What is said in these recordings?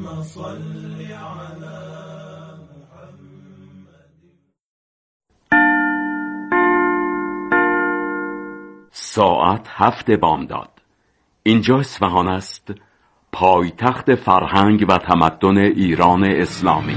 ساعت 7 بامداد. اینجا اصفهان است، پایتخت فرهنگ و تمدن ایران اسلامی.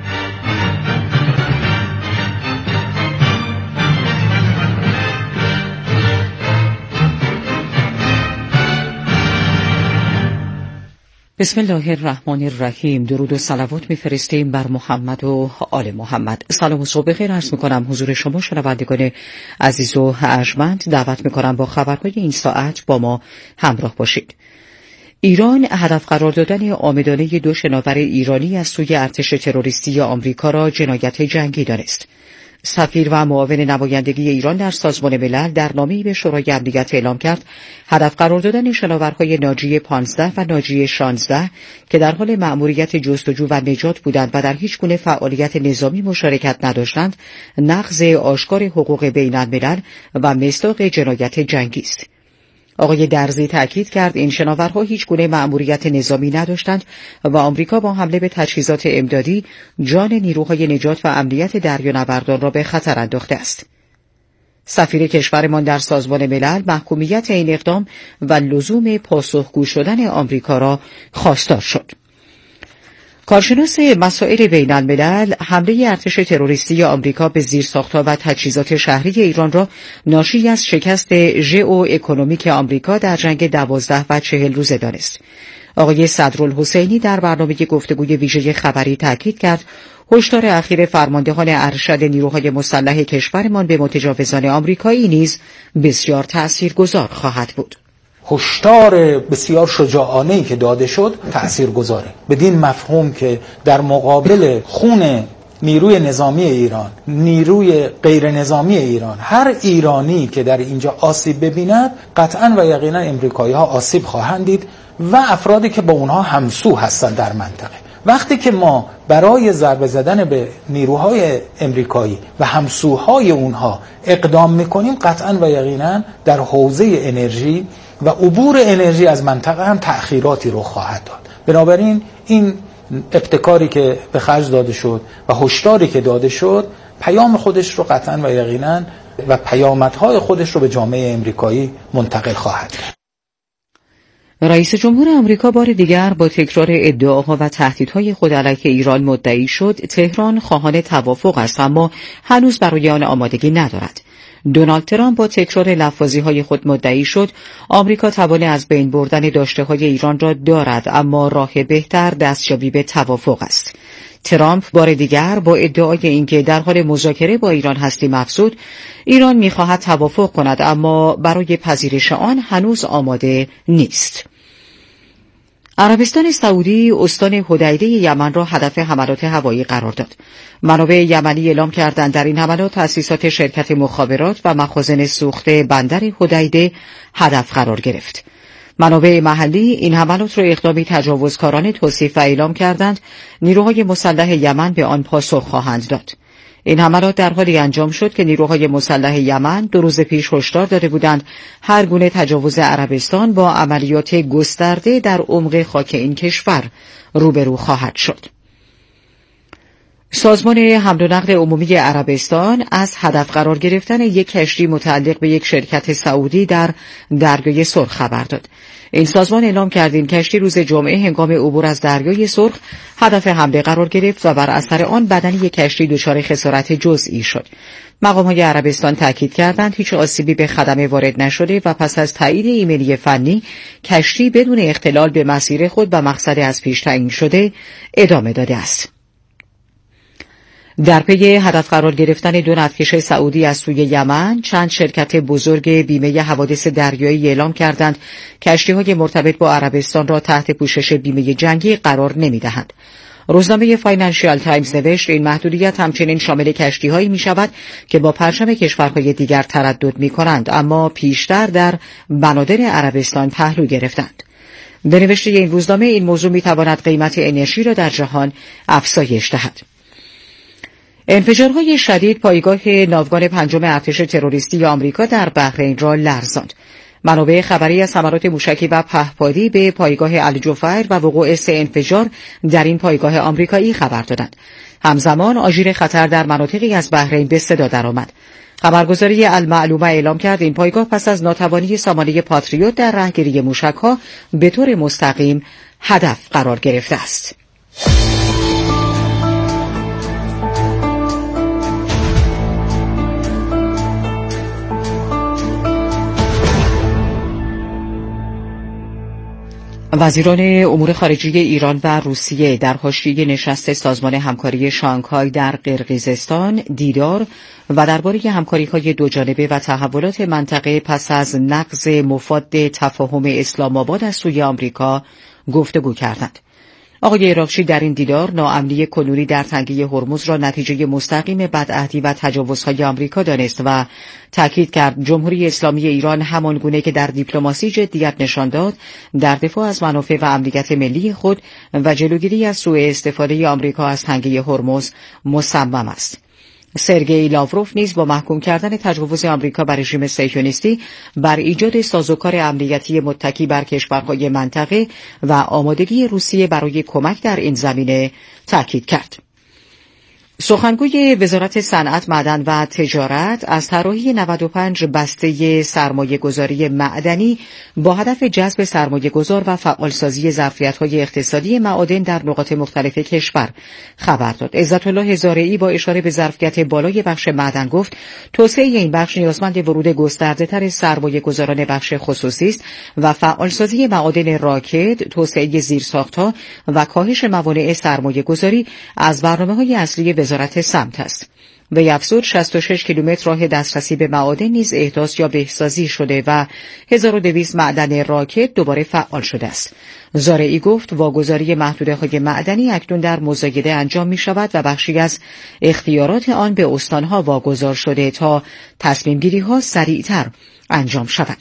بسم الله الرحمن الرحیم. درود و صلوات می‌فرستیم بر محمد و آل محمد. سلام و صبح بخیر عرض می‌کنم حضور شما شنوندگان عزیز و ارجمند. دعوت می‌کنم با خبرهای این ساعت با ما همراه باشید. ایران هدف قرار دادن عامدانه 2 شناور ایرانی از سوی ارتش تروریستی آمریکا را جنایت جنگی دانست. سفیر و معاون نمایندگی ایران در سازمان ملل در نامه‌ای به شورای امنیت اعلام کرد هدف قرار دادن شناورهای ناجی 15 و ناجی 16 که در حال مأموریت جستجو و نجات بودند و در هیچ گونه فعالیت نظامی مشارکت نداشتند، نقض آشکار حقوق بین‌الملل و مصداق جنایت جنگی است. آقای درزی تأکید کرد این شناورها هیچ گونه مأموریت نظامی نداشتند و آمریکا با حمله به تجهیزات امدادی جان نیروهای نجات و امنیت دریانوردان را به خطر انداخته است. سفیر کشورمان در سازمان ملل محکومیت این اقدام و لزوم پاسخگو شدن آمریکا را خواستار شد. کارشناس مسائل بین الملل حمله ارتش تروریستی آمریکا به زیرساخت‌ها و تجهیزات شهری ایران را ناشی از شکست ژئواکونومیک آمریکا در جنگ 12 و 40 روزه دانست. آقای صدرالحسینی در برنامه گفتگوی ویژه خبری تاکید کرد هشدار اخیر فرماندهان ارشد نیروهای مسلح کشورمان به متجاوزان آمریکایی نیز بسیار تأثیرگذار خواهد بود. هشدار بسیار شجاعانه‌ای که داده شد تأثیرگذاره، بدین مفهوم که در مقابل خون نیروی نظامی ایران، نیروی غیر نظامی ایران، هر ایرانی که در اینجا آسیب ببیند قطعاً و یقینا امریکایی‌ها آسیب خواهند دید و افرادی که با اونها همسو هستند در منطقه. وقتی که ما برای ضربه زدن به نیروهای امریکایی و همسوهای اونها اقدام میکنیم قطعاً و یقینا در حوزه انرژی و عبور انرژی از منطقه هم تأخیراتی رخ خواهد داد. بنابراین این ابتکاری که به خرج داده شد و هشداری که داده شد پیام خودش رو قطعاً و یقینا و پیامدهای خودش رو به جامعه امریکایی منتقل خواهد کرد. رئیس جمهور آمریکا بار دیگر با تکرار ادعاها و تهدیدهای خود علیه ایران مدعی شد تهران خواهان توافق است اما هنوز برای آن آمادگی ندارد. دونالد ترامپ با تکرار لفاظی‌های خود مدعی شد آمریکا توان از بین بردن داشته‌های ایران را دارد اما راه بهتر دستیابی به توافق است. ترامپ بار دیگر با ادعای اینکه در حال مذاکره با ایران هستیم افزود ایران می‌خواهد توافق کند اما برای پذیرش آن هنوز آماده نیست. عربستان سعودی استان حدیده یمن را هدف حملات هوایی قرار داد. منابع یمنی اعلام کردند در این حملات تأسیسات شرکت مخابرات و مخازن سوخته بندر حدیده هدف قرار گرفت. منابع محلی این حملات را اقدامی تجاوزکارانه توصیف و اعلام کردند نیروهای مسلح یمن به آن پاسخ خواهند داد. این حملات در حالی انجام شد که نیروهای مسلح یمن 2 روز پیش هشدار داده بودند هر گونه تجاوز عربستان با عملیات گسترده در عمق خاک این کشور روبرو خواهد شد. سازمان حمل و نقل عمومی عربستان از هدف قرار گرفتن یک کشتی متعلق به یک شرکت سعودی در دریای سرخ خبر داد. این سازمان اعلام کرد این کشتی روز جمعه هنگام عبور از دریای سرخ هدف حمله قرار گرفت و بر اثر آن بدن یک کشتی دچار خسارت جزئی شد. مقام‌های عربستان تاکید کردند هیچ آسیبی به خدمه وارد نشده و پس از تایید ایمنی فنی کشتی بدون اختلال به مسیر خود و مقصد از پیش تعیین شده ادامه داده است. در پی هدف قرار گرفتن 2 نفتکش سعودی از سوی یمن چند شرکت بزرگ بیمه حوادث دریایی اعلام کردند کشتی‌های مرتبط با عربستان را تحت پوشش بیمه جنگی قرار نمی‌دهند. روزنامه فاینانشیال تایمز نوشت این محدودیت همچنین شامل کشتی‌هایی می‌شود که با پرچم کشورهای دیگر تردد می‌کنند اما پیشتر در بنادر عربستان پهلو گرفتند. به نوشته این روزنامه این موضوع می‌تواند قیمت انرژی را در جهان افزایش دهد. انفجارهای شدید پایگاه ناوگان 5 ارتش تروریستی آمریکا در بحرین را لرزاند. منابع خبری از ثمرات موشکی و پهپادی به پایگاه الجفیر و وقوع 3 انفجار در این پایگاه آمریکایی خبر دادند. همزمان آژیر خطر در مناطقی از بحرین به صدا درآمد. خبرگزاری المعلومه اعلام کرد این پایگاه پس از ناتوانی سامانه پاتریوت در رهگیری موشک‌ها به طور مستقیم هدف قرار گرفته است. وزیران امور خارجه ایران و روسیه در حاشیه نشست سازمان همکاری شانگهای در قرقیزستان دیدار و درباره همکاری‌های دوجانبه و تحولات منطقه پس از نقض مفاد تفاهم اسلام آباد از سوی آمریکا گفتگو کردند. آقای عراقچی در این دیدار ناامنی کنونی در تنگه هرمز را نتیجه مستقیم بدعهدی و تجاوزهای آمریکا دانست و تاکید کرد جمهوری اسلامی ایران همان گونه که در دیپلماسی جدیت نشان داد در دفاع از منافع و امنیت ملی خود و جلوگیری از سوء استفاده آمریکا از تنگه هرمز مصمم است. سرگئی لاوروف نیز با محکوم کردن تجاوز آمریکا بر رژیم صهیونیستی بر ایجاد سازوکار امنیتی متکی بر کشورهای منطقه و آمادگی روسیه برای کمک در این زمینه تاکید کرد. سخنگوی وزارت صنعت، معدن و تجارت از طراحی 95 بسته سرمایه‌گذاری معدنی با هدف جذب سرمایه‌گذار و فعالسازی ظرفیت‌های اقتصادی معادن در نقاط مختلف کشور خبر داد. عزت الله هزارعی با اشاره به ظرفیت بالای بخش معدن گفت توسعه این بخش نیازمند ورود گسترده‌تر سرمایه‌گذاران بخش خصوصی است و فعالسازی معادن راکد، توسعه زیرساخت‌ها و کاهش موانع سرمایه‌گذاری از برنامه‌های اصلی وزارت سمت است. وی افزود 66 کیلومتر راه دسترسی به معادن نیز احداث یا بهسازی شده و 1200 معدن راکد دوباره فعال شده است. زارعی گفت واگذاری محدوده‌های معدنی اکنون در مزایده انجام می شود و بخشی از اختیارات آن به استانها واگذار شده تا تصمیم گیری ها سریعتر انجام شود.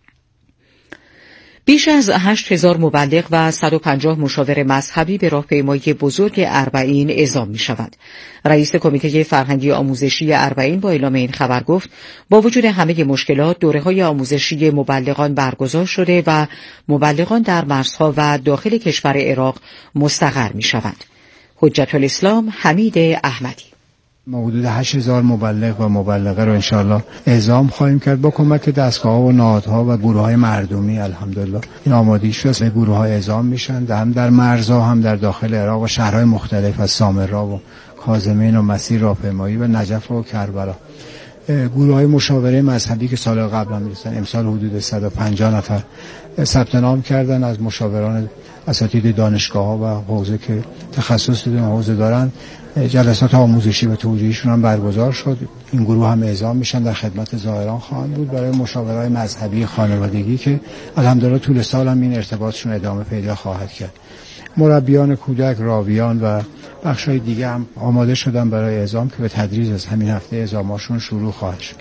بیش از 8000 مبلغ و 150 مشاور مذهبی به راهپیمایی بزرگ اربعین اعزام می‌شوند. رئیس کمیته فرهنگی آموزشی اربعین با اعلام این خبر گفت با وجود همه مشکلات دوره‌های آموزشی مبلغان برگزار شده و مبلغان در مرزها و داخل کشور عراق مستقر می‌شوند. حجت الاسلام حمید احمدی: ما حدود 8000 مبلغ و مبلغه رو انشاءالله اعزام خواهیم کرد با کمک دستگاه‌ها و نهادها و گروه‌های مردمی. الحمدلله این آمادگی شده، به گروه‌ها اعزام میشن هم در مرزها هم در داخل عراق و شهرهای مختلف از سامرا و کاظمین و مسیر راهپیمایی و نجف و کربلا. گروه‌های مشاوره مذهبی که سال قبل هم می‌رسن امسال حدود 150 نفر ثبت نام کردن از مشاوران اساتید دانشگاه‌ها و حوزه که تخصص در حوزه دارن. جلسات آموزشی و توجیهیشون هم برگزار شد. این گروه هم اعزام میشن، در خدمت زائران خواهند بود برای مشاورهای مذهبی خانوادگی که الحمدلله طول سال هم این ارتباطشون ادامه پیدا خواهد کرد. مربیان کودک، راویان و بخشای دیگه هم آماده شدن برای اعزام که به تدریج از همین هفته اعزامشون شروع خواهد شد.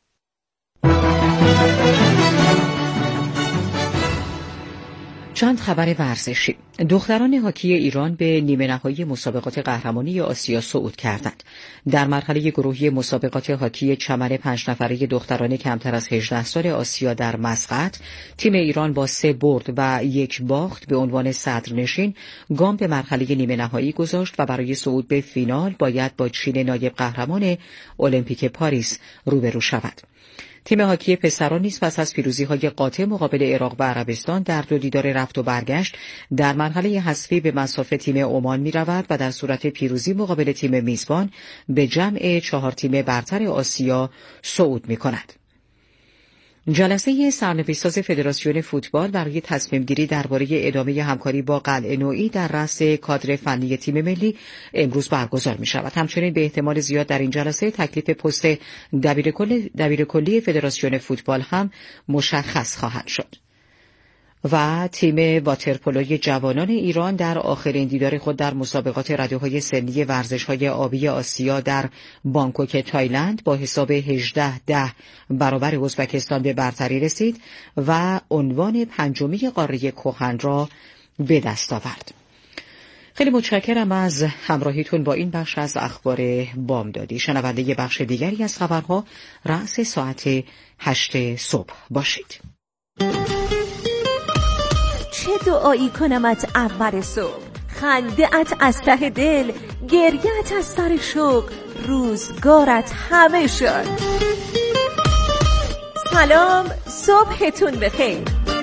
چند خبر ورزشی. دختران هاکی ایران به نیمه نهایی مسابقات قهرمانی آسیا صعود کردند. در مرحله گروهی مسابقات هاکی چمن 5 نفره دختران کمتر از 18 سال آسیا در مسقط، تیم ایران با 3 برد و 1 باخت به عنوان صدرنشین گام به مرحله نیمه نهایی گذاشت و برای صعود به فینال باید با چین نایب قهرمان المپیک پاریس روبرو شود. تیم هاکی پسران نیز پس از پیروزی‌های قاطع مقابل عراق و عربستان در 2 دیدار رفت و برگشت در مرحله حذفی به مصاف تیم عمان می‌رود و در صورت پیروزی مقابل تیم میزبان به جمع 4 تیم برتر آسیا صعود می‌کند. جلسه سرنوشت‌ساز فدراسیون فوتبال برای تصمیم‌گیری درباره ادامه همکاری با قلعه نوئی در رأس کادر فنی تیم ملی امروز برگزار می‌شود. همچنین به احتمال زیاد در این جلسه تکلیف پست دبیرکلی فدراسیون فوتبال هم مشخص خواهد شد. و تیم واترپولوی جوانان ایران در آخرین دیدار خود در مسابقات رده‌های سنی ورزش‌های آبی آسیا در بانکوک تایلند با حساب 18-10 برابر ازبکستان به برتری رسید و عنوان 5می قاره کهن را به دست آورد. خیلی متشکرم از همراهیتون با این بخش از اخبار بامدادی. شنونده بخش دیگری از خبرها رأس ساعت 8 صبح باشید. چه دعایی کنمت اول صبح، خنده‌ات از ته دل، گریه‌ات از سر شوق، روزگارت همه شد. سلام، صبحتون بخیر.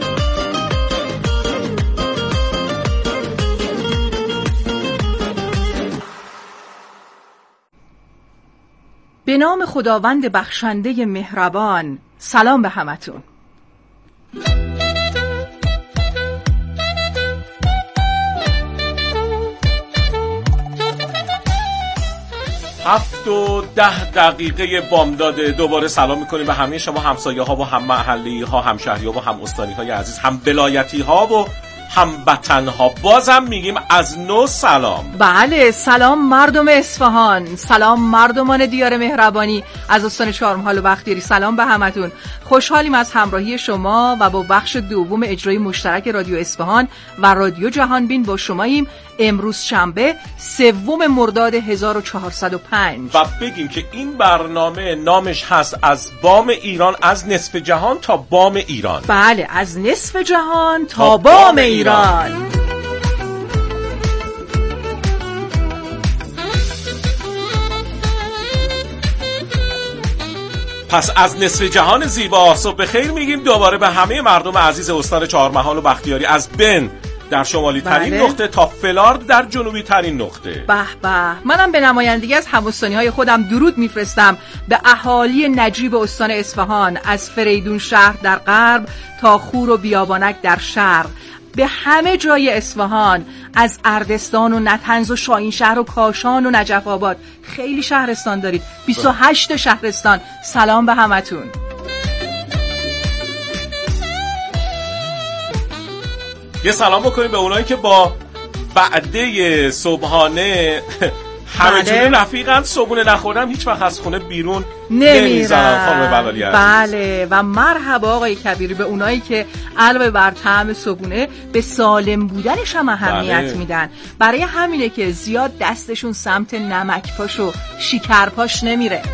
به نام خداوند بخشنده مهربان. سلام به همتون. هفت و 10 دقیقه بامداد. دوباره سلام میکنیم به همه شما همسایه ها و هم محلی ها، هم شهری ها و هم استانی های عزیز، هم ولایتی ها و هم وطن ها. بازم میگیم از نو سلام. بله، سلام مردم اصفهان، سلام مردمان دیار مهربانی از استان چهارمحال و بختیاری. سلام به همتون. خوشحالیم از همراهی شما و با بخش دوم اجرای مشترک رادیو اصفهان و رادیو جهانبین با شماییم. امروز شنبه 3 مرداد 1405 و بگیم که این برنامه نامش هست از بام ایران، از نصف جهان تا بام ایران. بله، از نصف جهان تا بام ایران. پس از نصف جهان زیبا صبح بخیر میگیم دوباره به همه مردم عزیز استان چهارمحال و بختیاری، از بن در شمالی ترین نقطه تا فلارد در جنوبی ترین نقطه. به به. منم به نمایندگی از هم‌استانی های خودم درود میفرستم به اهالی نجیب استان اصفهان، از فریدون شهر در غرب تا خور و بیابانک در شرق، به همه جای اصفهان، از اردستان و نطنز و شاهینشهر و کاشان و نجف آباد. خیلی شهرستان دارید، 28 شهرستان. سلام به همتون. یه سلام بکنیم به اونایی که با بعده صبحانه همه جوره رفیقن، صبحونه نخوردن هیچ وقت از خونه بیرون نمیزنن. خانم بلالی عزیز. بله، و مرحبا آقای کبیری به اونایی که علاوه بر طعم صبحونه به سالم بودنش هم اهمیت میدن. برای همینه که زیاد دستشون سمت نمک پاش و شکر پاش نمیره.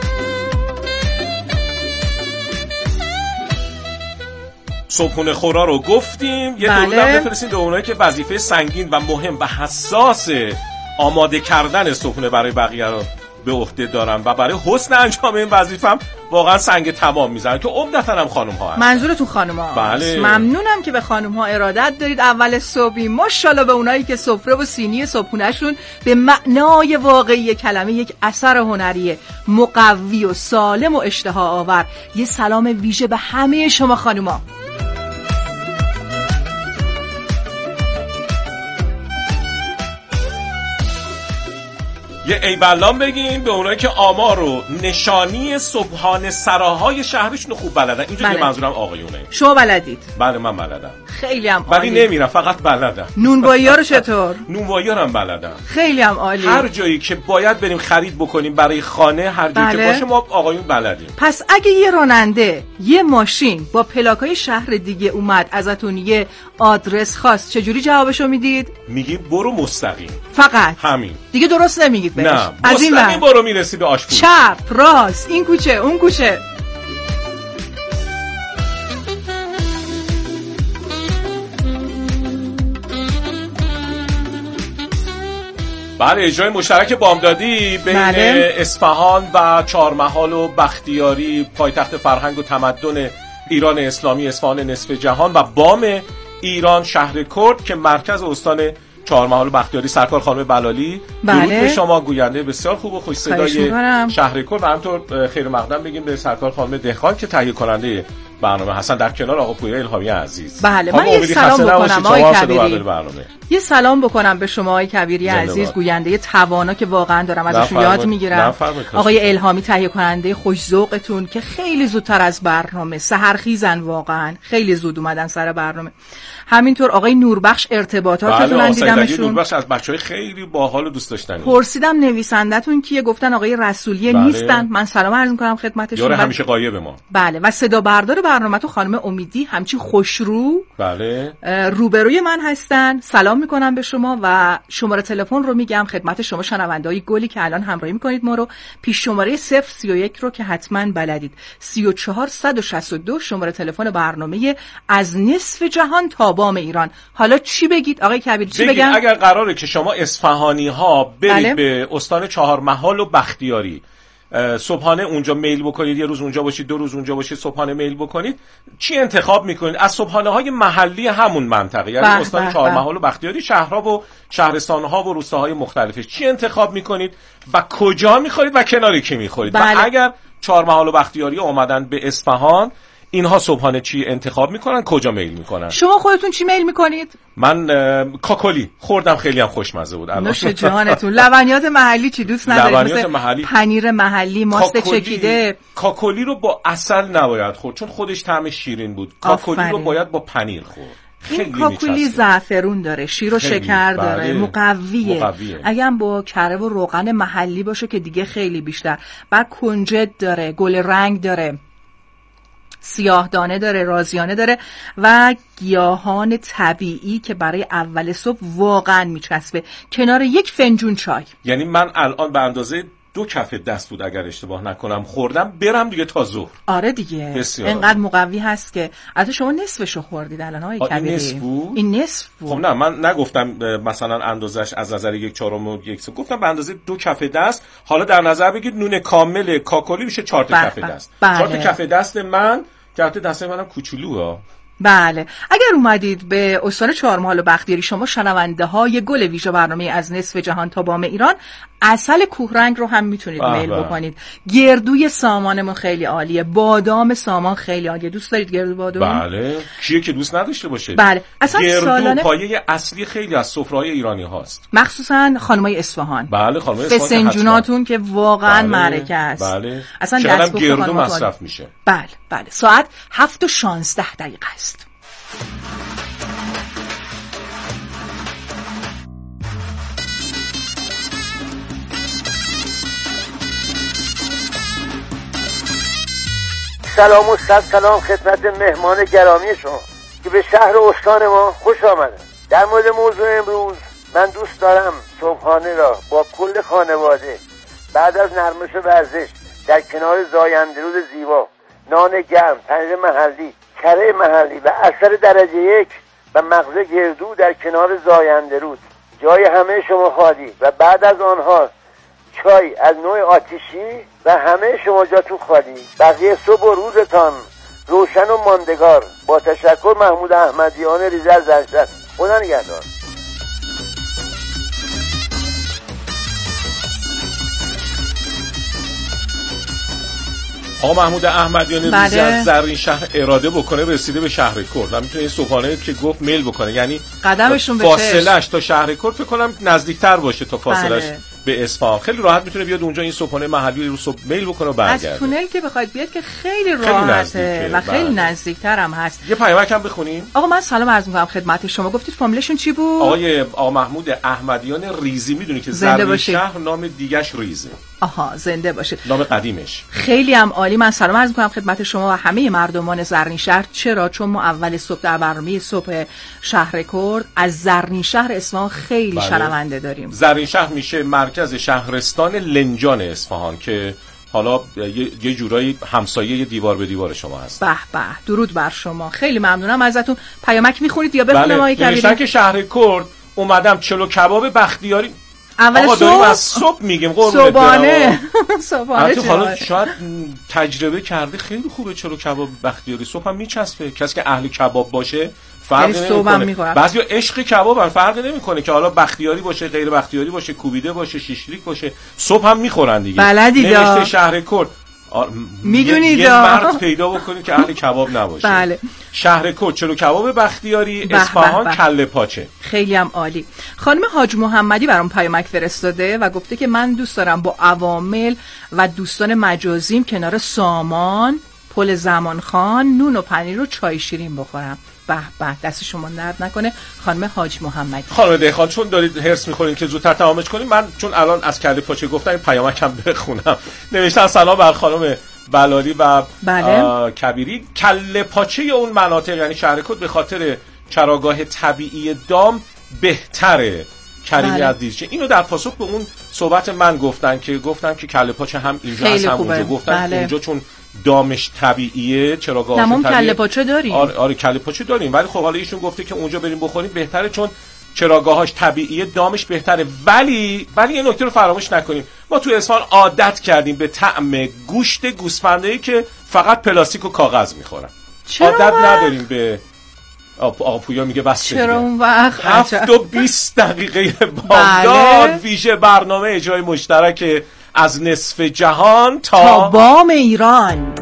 صبحونه خورا رو گفتیم. یه درود هم بفرستیم به اونایی که وظیفه سنگین و مهم و حساس آماده کردن صبحونه برای بقیه رو به عهده دارن و برای حسن انجام این وظیفه هم واقعا سنگ تمام میزنن، که عمدتاً هم خانم ها هستن. منظورتون خانم ها؟ بله. ممنونم که به خانم ها ارادت دارید. اول صبحی ماشاءالله به اونایی که سفره و سینی صبحونه‌شون به معنای واقعی کلمه یک اثر هنری مقوی و سالم و اشتها آور. یه سلام ویژه به همه شما خانم ها. یه ایوالان بگیم به اونایی که آمار و نشانی صبحانه سراهای شهرشون خوب بلدن. اینجا که منظورم آقایونه. شما بلدید؟ بله من بلدم. خیلی هم عالی. ولی نمیرم، فقط بلدم. نونوایی ها رو چطور؟ نونوایی ها هم بلدم. خیلی هم عالی. هر جایی که باید بریم خرید بکنیم برای خانه، هر جایی که باشه ما آقایون بلدیم. پس اگه یه راننده یه ماشین با پلاکای شهر دیگه اومد ازتون یه آدرس خواست، چجوری جوابشو میدید؟ میگیم برو مستقیم. فقط همین. دیگه درست نمیگید بهش. نه، مستقیم برو میرسی به آشپزی. چپ، راست، این کوچه، اون کوچه. بله، اجرای مشترک بامدادی بین اصفهان و چهارمحال و بختیاری، پایتخت فرهنگ و تمدن ایران اسلامی، اصفهان نصف جهان، و بام ایران شهر کرد که مرکز استان چهارمحال و بختیاری. سرکار خانم بلالی. درود به شما، گوینده بسیار خوب و خوش صدای شهر کرد. و همینطور خیر مقدم بگیم به سرکار خانم دهقان که تهیه کننده برنامه هستن در کنار آقا پویا الهامی عزیز. بله، من یه سلام بکنم آقای کبیری. یه سلام بکنم به شما آقای کبیری عزیز، گوینده توانا که واقعا دارم ازشون یاد میگیرم. آقای الهامی تهیه کننده خوش ذوقتون که خیلی زودتر از برنامه سحرخیزن، واقعا خیلی زود اومدن سر برنامه. همینطور آقای نوربخش ارتباطاتتون من دیدمشون. نوربخش از بچهای خیلی باحال و دوست داشتنی. پرسیدم نویسندتون کیه، گفتن آقای رسولی نیستن. من سلام عرض می‌کنم خدمتشون. یاره همیشه غایب ما. بله، و صدا بردار برنامه تو خانم امیدی همچی خوشرو بله روبروی من هستن. سلام میکنم به شما و شماره تلفن رو میگم خدمت شما شنونده‌های گلی که الان همراهی میکنید ما رو. پیش شماره 031 رو که حتما بلدید، 34162 شماره تلفن برنامه از نصف جهان تا بام ایران. حالا چی بگید آقای کبیر؟ چی بگم؟ اگر قراره که شما اصفهانی ها برید بله؟ به استان چهارمحال و بختیاری صبحانه اونجا میل بکنید، یه روز اونجا باشید، 2 روز اونجا باشید، صبحانه میل بکنید، چی انتخاب میکنید از صبحانه های محلی همون منطقه، یعنی استان چهارمحال و بختیاری، شهرها و شهرستانها و روستاهای مختلفش، چی انتخاب میکنید و کجا میخورید و کنار کی میخورید؟ بله. و اگر چهارمحال و بختیاری اومدن به اصفهان، اینها صبحانه چی انتخاب میکنن، کجا میل میکنن؟ شما خودتون چی میل میکنید؟ من کاکلی خوردم، خیلی هم خوشمزه بود. نوش جهانتون. لبنیات محلی چی دوست ندارید؟ لبنیات محلی، پنیر محلی، ماست چکیده. کاکلی رو با عسل نباید خورد چون خودش طعم شیرین بود. کاکلی رو باید با پنیر خورد. این کاکلی زعفرون داره، شیر و شکر داره، مقویه. اگه هم با کره و روغن محلی باشه که دیگه خیلی بیشتر. بعد کنجد داره، گل رنگ داره، سیاه دانه داره، رازیانه داره و گیاهان طبیعی که برای اول صبح واقعا میچسبه کنار یک فنجون چای. یعنی من الان به اندازه 2 کف دست بود اگر اشتباه نکنم خوردم، برم دیگه تا ظهر. آره دیگه اینقدر مقوی هست که البته شما نصفشو خوردید الان های کبیری. این نصف بود. خب نه من نگفتم مثلا اندازش از نظر 1/4 و 1/3، گفتم به اندازه 2 کف دست. حالا در نظر بگید نون کامل کاکلی میشه 4 تا کف دست. 4 تا کف دست من، کف دست منم کوچولوه. بله. اگر اومدید به استان چهارمحال و بختیاری، شما شنونده های گل ویژه برنامه از نصف جهان تا بام ایران، عسل کوهرنگ رو هم میتونید میل بکنید. گردوی سامانمون خیلی عالیه، بادام سامان خیلی عالیه. دوست دارید گردو بادام؟ بله. کیه که دوست نداشته باشه؟ بله. اصلا گردو سالانه پایه اصلی خیلی از سفره‌های ایرانی هاست، مخصوصا خانمای اصفهان. بله خانمای اصفهان فسنجوناتون که واقعا معرکه است. بله. اصلا دستگاه گردو مصرف میشه. بله بله. ساعت 7:16 است. سلام و صد سلام خدمت مهمان گرامی شما که به شهر و استان ما خوش آمدن. در مورد موضوع امروز، من دوست دارم صبحانه را با کل خانواده بعد از نرمش ورزش در کنار زاینده‌رود زیبا، نان گرم، پنیر محلی، کره محلی و عسل درجه 1 و مغز گردو در کنار زاینده‌رود، جای همه شما خالی، و بعد از آنها چای از نوع آتشی و همه شما جاتون خالی. بقیه صبح و روزتان روشن و ماندگار. با تشکر، محمود احمدیان، ریزل زرشت. خدا نگهدار. آقا محمود احمدیان ریزی از زرین شهر اراده بکنه رسیده به شهر کرد و میتونه این صبحانه که گفت میل بکنه، یعنی قدمشون به فاصله‌اش تا شهر کرد فکر کنم نزدیکتر باشه تا فاصله‌اش به اصفهان. خیلی راحت میتونه بیاد اونجا این صبحانه محلی رو صبح میل بکنه و برگرده. از تونل که بخواید بیاد که خیلی راحته و خیلی نزدیکتر هم هست. یه پیامک هم بخونیم. آقا من سلام عرض می‌کنم خدمت شما. گفتید فامیلشون چی بود؟ آقا محمود احمدیان ریزی. میدونی که زرین شهر نام دیگه‌ش ریزه. آها، زنده باشید. نام قدیمش. خیلی هم عالی. من سلام عرض می‌کنم خدمت شما و همه مردمان زرین شهر. چرا؟ چون ما اول صبح در برنامه صبح شهر کرد از زرین شهر اصفهان خیلی شنونده داریم. زرین شهر میشه مرکز شهرستان لنجان اصفهان که حالا یه جورایی همسایه دیوار به دیوار شما هست. به به، درود بر شما. خیلی ممنونم ازتون. پیامک میخونید یا بخونم آقای کبیری؟ نوشتن که شهر کرد اومدم چلو کباب بختیاری. اول آقا داریم از صبح میگیم قربونت برم. صبحانه حالا شاید تجربه کرده خیلی خوبه چلو کباب بختیاری. صبح هم میچسبه. کسی که اهل کباب باشه فرق نمیکنه. بعضیا عشق کبابن، فرق نمیکنه که حالا بختیاری باشه، غیر بختیاری باشه، کوبیده باشه، شیشلیک باشه، صبح هم میخورن دیگه. نوشته شهر کرد. میدونید یه مرد پیدا بکنید که اهل کباب نباشه. بله. شهر کرد چلو کباب بختیاری، اصفهان کله پاچه. خیلی هم عالی. خانم حاج محمدی برام پیامک فرستاده و گفته که من دوست دارم با عوامل و دوستان مجازیم کنار سامان، پل زمان خان، نون و پنیر و چای شیرین بخورم. به به، دست شما درد نکنه خانم حاج محمدی. خانم دهخان، چون دارید هرس می‌خورین که زودتر تمامش کنیم، من چون الان از کله پاچه گفتم این پیامکم بخونم. نوشتن سلام بر خانم بلالی و بله. کبیری. کله پاچه اون مناطق یعنی شهرکوت به خاطر چراگاه طبیعی دام بهتره. کریمی بله. عزیز اینو در پاسخ به اون صحبت من گفتن که کله پاچه هم اینجا هست هم اونجا. گفتن بله. اونجا چون دامش طبیعیه، چراگاهش طبیعیه. کله پاچه داریم. آره کله پاچه داریم، ولی خب حالا ایشون گفته که اونجا بریم بخوریم بهتره چون چراگاهاش طبیعیه، دامش بهتره. ولی یه نکته رو فراموش نکنیم، ما تو اصفهان عادت کردیم به طعم گوشت گوسفندایی که فقط پلاستیک و کاغذ میخورن. عادت نداریم به آقا پویا میگه بس چرا اون وقت 7 و 20 دقیقه بامداد ویژه برنامه اجرای مشترک از نصف جهان تا بام ایران.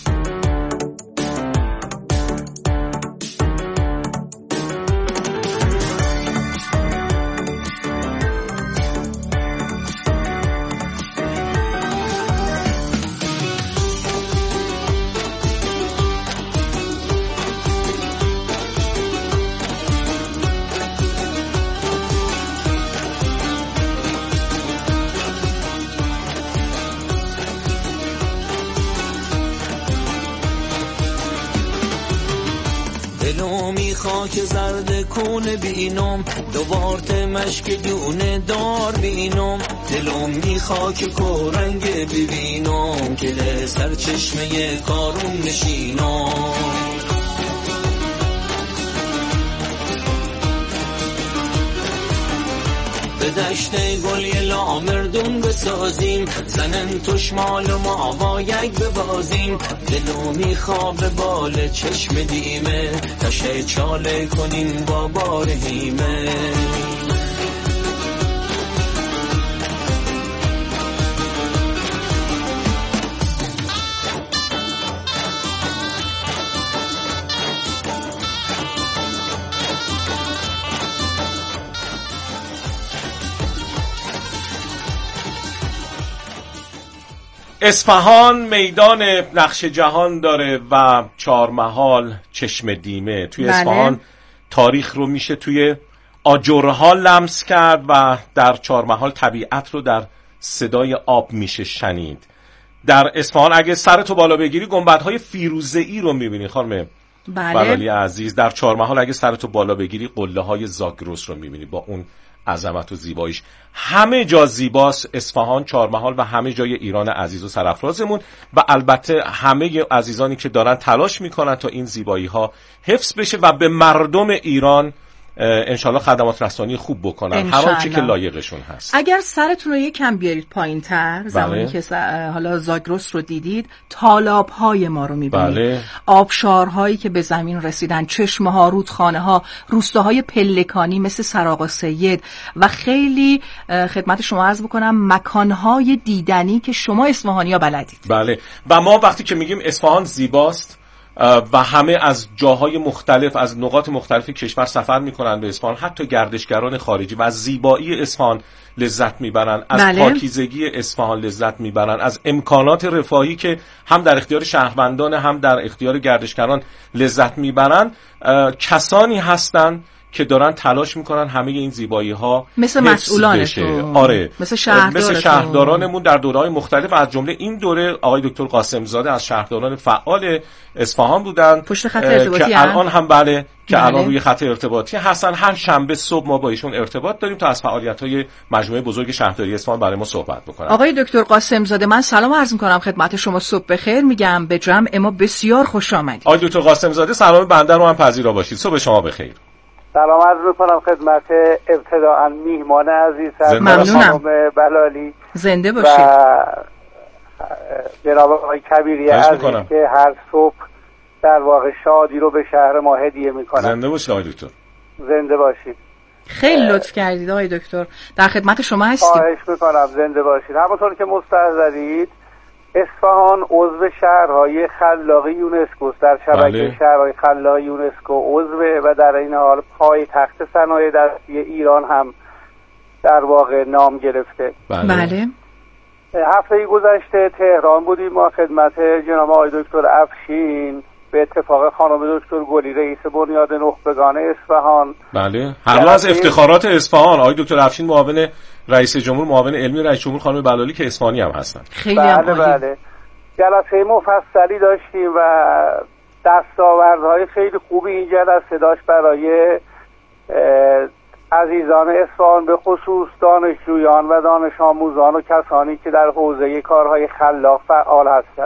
دلومی خاک زرد کون بینم دوبارت مشک دونه دار بینم دلومی خاک کورنگ ببینم که سر چشمه کارون نشینم به دشت گلی لامردون بسازیم زنن توشمال و ما با یک ببازیم دلومی خواب بال چشم دیمه تشه چاله کنیم با بار هیمه اصفهان میدان نقش جهان داره و چهارمحال چشم دیمه. توی اصفهان تاریخ رو میشه توی آجرها لمس کرد و در چهارمحال طبیعت رو در صدای آب میشه شنید. در اصفهان اگه سرتو بالا بگیری گنبدهای فیروزه‌ای رو میبینی خانم بلالی عزیز. در چهارمحال اگه سرتو بالا بگیری قله‌های زاگرس رو میبینی با اون عظمت و زیباییش. همه جا زیباست اصفهان، چهارمحال و همه جای ایران عزیز و سرافرازمون و البته همه عزیزانی که دارن تلاش میکنن تا این زیبایی ها حفظ بشه و به مردم ایران انشالله خدمات رسانی خوب بکنن هر آنچه که لایقشون هست. اگر سرتون رو یکم بیارید پایین‌تر زمانی که حالا زاگرس رو دیدید تالاب‌های ما رو می‌بینید، آبشارهایی که به زمین رسیدن، چشمه‌ها، رودخانه‌ها، روستاهای پلکانی مثل سراغ سید و خیلی خدمت شما عرض بکنم مکان‌های دیدنی که شما اصفهانی‌ها بلدید. بله و ما وقتی که میگیم اصفهان زیباست و همه از جاهای مختلف از نقاط مختلف کشور سفر میکنن به اصفهان، حتی گردشگران خارجی و از زیبایی اصفهان لذت میبرن، از پاکیزگی اصفهان لذت میبرن، از امکانات رفاهی که هم در اختیار شهروندان هم در اختیار گردشگران لذت میبرن. کسانی هستن که دارن تلاش میکنن همه این زیبایی ها مثل مسئولانشون، آره مثل شهردارانمون در دوره‌های مختلف، از جمله این دوره آقای دکتر قاسم زاده از شهرداران فعال اصفهان بودن پشت خط ارتباطی که الان هم که الان روی خط ارتباطی هستن. هر شنبه صبح ما با ایشون ارتباط داریم تا از فعالیت‌های مجموعه بزرگ شهرداری اصفهان برای ما صحبت بکنن. آقای دکتر قاسم زاده من سلام عرض می‌کنم خدمت شما، صبح بخیر میگم به جمع ما بسیار خوش آمدید. آقای دکتر قاسم زاده سلام بنده رو هم پذیرا باشید. صبح شما بخیر. سلام عرض می‌کنم خدمت ابتداءً میهمان عزیز خانم بلالی، زنده باشید، و جناب آقای کبیری عزیز که هر صبح در واقع شادی رو به شهر ما هدیه می‌کنن. زنده باشید آقای دکتر. زنده باشید. خیلی لطف کردید آقای دکتر، در خدمت شما هستیم. خواهش می‌کنم زنده باشید. همونطور که مستحضرید اصفهان عضو شهرهای خلاق یونسکو در شبکه شهرهای خلاق یونسکو عضو و در این حال پایتخت صنایع دستی ایران هم در واقع نام گرفته. بله. هفته گذشته تهران بودیم ما خدمت جناب آقای دکتر افشین به اتفاق خانم دکتر گلی رئیس بنیاد نخبگان اصفهان. بله. هر از افتخارات اصفهان آقای دکتر افشین معاون رئیس جمهور، معاون علمی رئیس جمهور خانم بلالی که اصفهانی هم هستن. خیلی بله. جلسه مفصلی داشتیم و دستاوردهای خیلی خوبی این جلسه داشت برای عزیزان اصفهان، به خصوص دانشجویان و دانش آموزان و کسانی که در حوزه کارهای خلاق فعال هستند.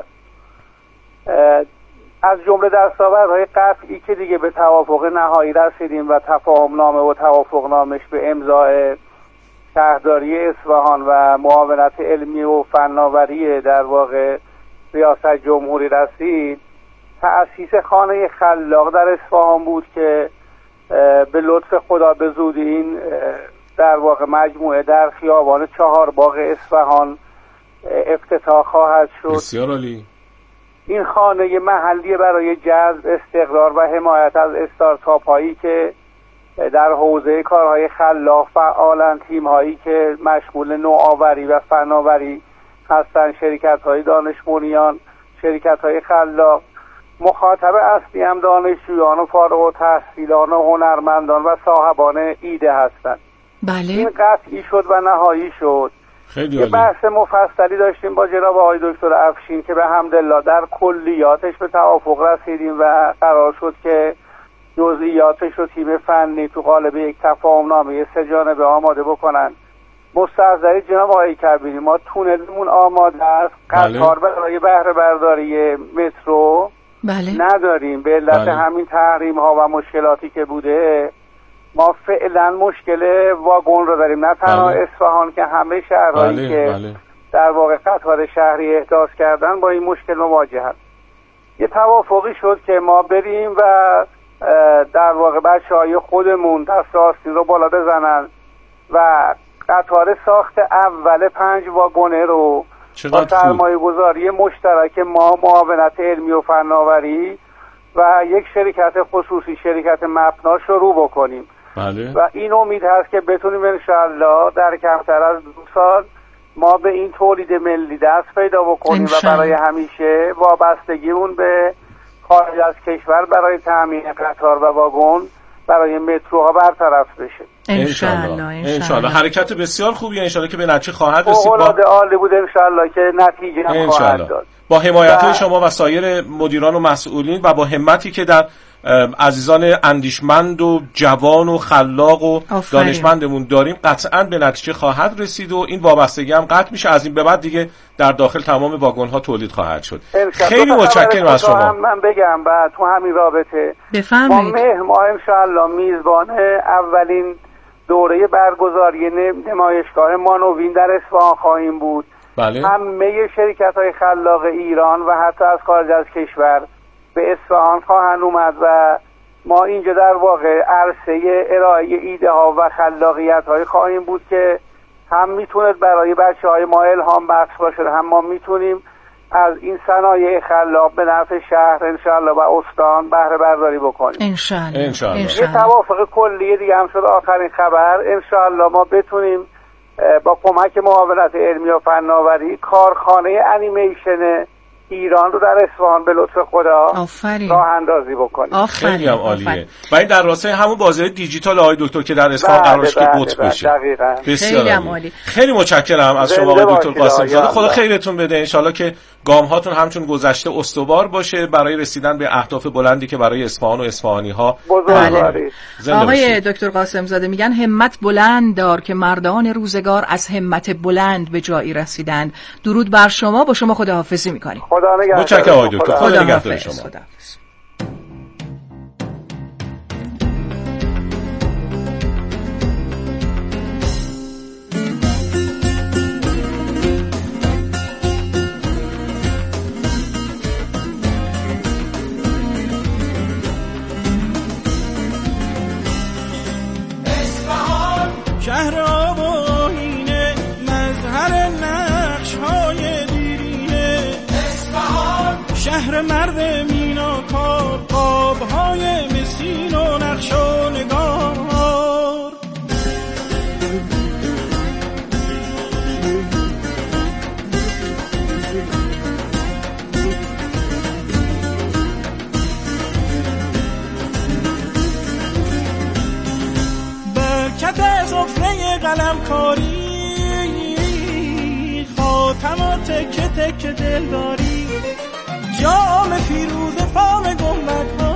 از جمله دستاوردهای قطعی که دیگه به توافق نهایی رسیدیم و تفاهمنامه و توافقنامش به امضای شهرداری اصفهان و معاونت علمی و فناوری در واقع ریاست جمهوری رسید، تأسیس خانه خلاق در اصفهان بود که به لطف خدا به زودی این در واقع مجموعه در خیابان 4 باغ اصفهان افتتاح خواهد شد. بسیار عالی. این خانه محلی برای جذب، استقرار و حمایت از استارتاپ هایی که در حوزه کارهای خلاق فعالند، تیم هایی که مشغول نوآوری و فناوری هستند، شرکت های دانش بنیان، شرکت های خلاق. مخاطب اصلی هم دانشجویان و فارغ التحصیلان و هنرمندان و صاحبان ایده هستند. بله. این قطعی شد و نهایی شد. خیلی یه بحث مفصلی داشتیم با جناب آقای دکتر افشین که به حمدالله در کلیاتش به توافق رسیدیم و قرار شد که جزئیاتش رو تیم فنی تو قالب یک تفاهمنامه 3 جانبه آماده بکنن. مستحضر جناب آقای کبیری، ما تونلمون آماده است، قطار برای بهره برداری مترو نداریم به علت همین تحریم ها و مشکلاتی که بوده. ما فعلا مشکل واگن رو داریم، نه تنها اصفهان که همه شهرهایی که در واقع قطار شهری احداث کردن با این مشکل مواجه هست. یه توافقی شد که ما بریم و در واقع بچه‌های خودمون دست آستین رو بالا بزنن و قطار ساخت اول 5 واگنه رو با سرمایه گذاری مشترک ما، معاونت علمی و فناوری و یک شرکت خصوصی، شرکت مپنا، شروع بکنیم. بله. و این امید هست که بتونیم انشاءالله در کمتر از 2 سال ما به این تولید ملی دست پیدا بکنیم و برای همیشه وابستگیمون به خارج از کشور برای تامین قطار و واگن برای متروها برطرف بشه. انشالله. حرکت بسیار خوبیه، انشالله که به نتیجه خواهد رسید. فوق‌العاده عالی بود انشالله که نتیجه هم خواهد داد. با حمایت شما و سایر مدیران و مسئولین و با همتی که در عزیزان اندیشمند و جوان و خلاق و دانشمندمون داریم قطعاً به نتیجه خواهد رسید و این وابستگی هم قطع میشه. از این به بعد دیگه در داخل تمام واگن ها تولید خواهد شد. خیلی متشکرم از شما. من بگم بعد تو همین رابطه ما انشاءالله میزبان اولین دوره برگزاری نمایشگاه مانوین در اصفهان خواهیم بود. بله. همه شرکت‌های خلاق ایران و حتی از خارج از کشور به اصفهان خواهند اومد و ما اینجا در واقع عرصه ارائه ایده ها و خلاقیت های خواهیم بود که هم میتونه برای بچه های ما الهام بخش باشه، هم ما میتونیم از این صنایع خلاق به نفع شهر انشاءالله و استان بهره برداری بکنیم. انشاءالله. یه توافق کلی دیگه هم شد. آخرین خبر انشاءالله ما بتونیم با کمک معاونت علمی و فناوری کارخانه انیمیشن ایران رو در اصفهان به لطف خدا راه اندازی بکنیم. خیلی هم عالیه. و این در راستای همون بازار دیجیتال آقای دکتر که در اصفهان قرار شد که قطب بشه. خیلی عالی. خیلی متشکرم از شما آقای دکتر قاسم زاده. خدا خیرتون بده. ان شاءالله که گام هاتون همچون گذشته استوار باشه برای رسیدن به اهداف بلندی که برای اصفهان و اصفهانی ها. آقای دکتر قاسم زاده میگن همت بلند دار که مردان روزگار از همت بلند به جایی رسیدند. درود بر شما. با شما خداحافظی می‌کنیم. متشکرم آقای دکتر. خدا نگهدار شما. شهر آب و آیینه، مظهر نقش‌های دیرینه. اصفهان شهر مرد میناکار، قاب‌های مسکین و نقش و نگار. برکت سفره قلمکاری، خاطر ماتم و تکه تکه دلداری، جام فیروزه فام گنبدها